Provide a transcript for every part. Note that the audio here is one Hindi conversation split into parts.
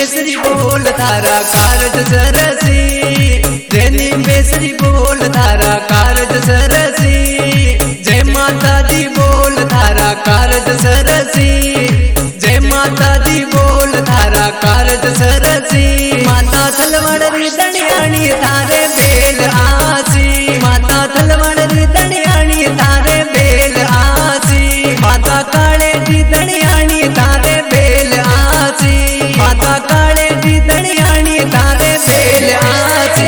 बेसरी बोल थारा कारज सरसी, जैनी बेसरी बोल थारा कारज सरसी, जय माता दी बोल थारा कारज सरसी, जय माता दी बोल थारा कारज सरसी। माता थलवड़ री दणियाणी थारे बेल आसी, माता थलवड़ री दणियाणी थारे बेल आसी, माता काले दी दणियाणी थारे बेल आसी, माता काले दी दणियाणी थारे बेल आसी।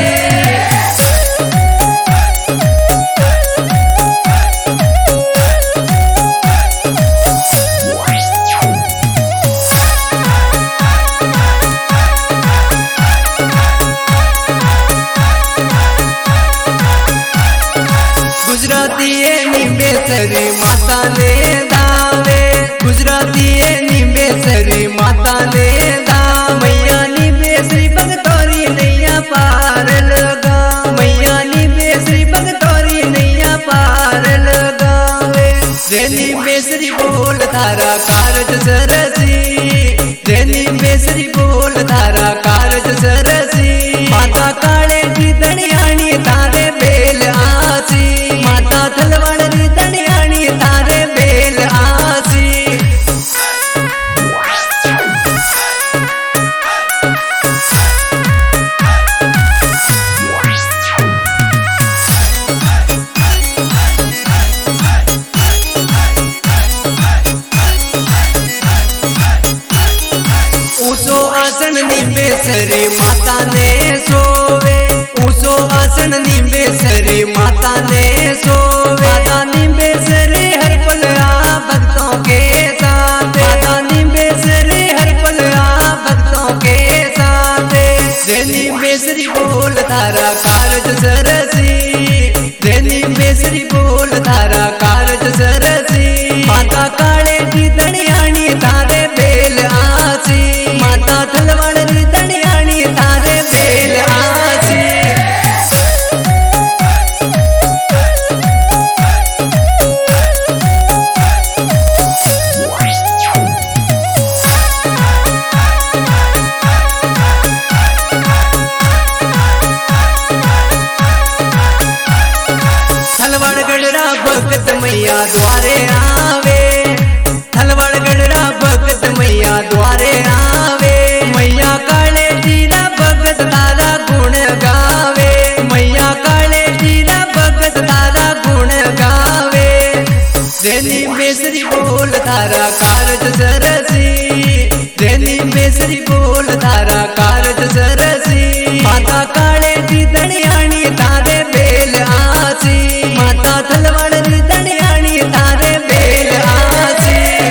गुजराती निंबेसरी माता ने दावे, गुजराती निंबेसरी माता ने दावे, मैया निंबेसरी भगतोरी नैया पार लगा, मैया निंबेसरी भगतोरी नैया पार लगावे। जय निंबेसरी बोल थारा कारज सरसी, जय निंबेसरी बोल थारा कारज सरसी, माता काले दी दणियाणी थारे बेल आसी, माता थलवड़ री दणियाणी थारे बेल आसी। ऊसो आसन निंबेसरी माता ने सोवे, ऊसो आसन निंबेसरी माता ने सोवे, माता निंबेसरी हर पल आ भक्तों के साथ, माता निंबेसरी हर पल आ भक्तों के साथ। जय निंबेसरी बोल थारा कारज सरसी, जय निंबेसरी बोल थारा कारज सरसी, माता काले दी दणियाणी थारे बेल आसी, माता थलवड़ री दणियाणी थारे बेल आसी। थलवड़ गढ़रा भगत मैया द्वारे आवे, थलवड़ गढ़रा भगत मैया द्वारे आवे, मैया काले जीरा भगत तारा गुण गावे, मैया काले जीरा भगत तारा गुण गावे। जय निंबेसरी बोल थारा कारज सरसी, जय निंबेसरी बोल थारा कारज सरसी, माता काले दी दणियाणी थारे बेल आसी, माता थलवड़ री दणियाणी थारे बेल आसी।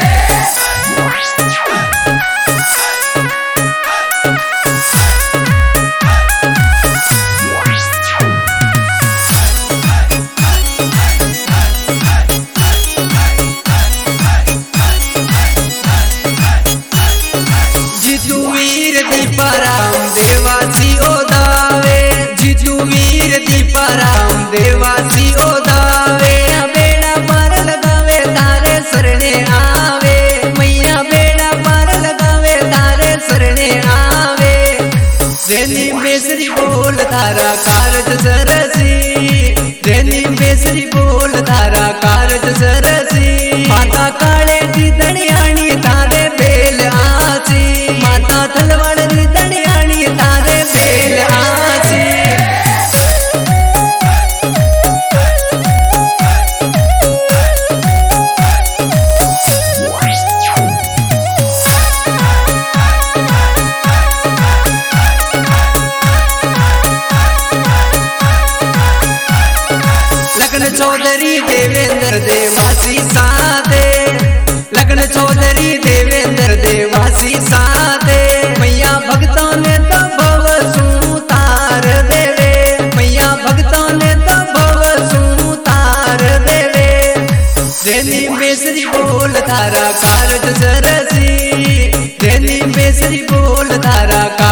जीतू वीर दीपाराम देवासी ओदावे, जीतू वीर दीपाराम देवासी ओदावे, बेड़ा पार लगावे तारे सरणे आवे, मैया बेड़ा पार लगावे तारे सरणे आवे। जय निंबेसरी बोल थारा कारज सरसी, जय निंबेसरी बोल थारा कारज सरसी, माता काले दी दणियाणी थारे बेल आसी, माता थलवड़ री दणियाणी थारे बेल आसी। लगन चौधरी देवेंद्र देवासी साथे, लगन चौधरी देवेंद्र देवासी साथे, मैया भक्तों ने तो भव सुतार देवे, मैया भक्तों ने तो भव सुतार देवे। जय निंबेसरी बोल थारा कारज सरसी, जय निंबेसरी बोल थारा